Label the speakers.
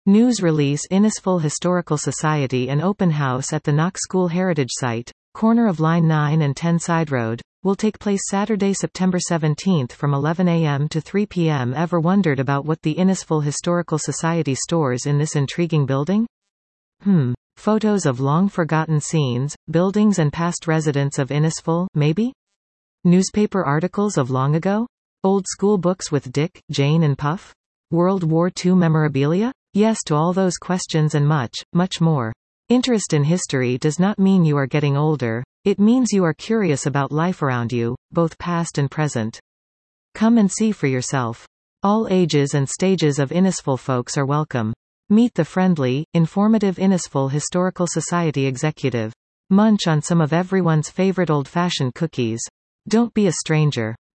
Speaker 1: News release Innisful Historical Society an open house at the Knox School Heritage Site, corner of Line 9 and 10 Side Road, will take place Saturday, September 17 from 11 a.m. to 3 p.m. Ever wondered about what the Innisful Historical Society stores in this intriguing building? Photos of long-forgotten scenes, buildings and past residents of Innisful, maybe? Newspaper articles of long ago? Old school books with Dick, Jane and Puff? World War II memorabilia? Yes to all those questions and much, much more. Interest in history does not mean you are getting older, it means you are curious about life around you, both past and present. Come and see for yourself. All ages and stages of Innisful folks are welcome. Meet the friendly, informative Innisful Historical Society executive. Munch on some of everyone's favorite old-fashioned cookies. Don't be a stranger.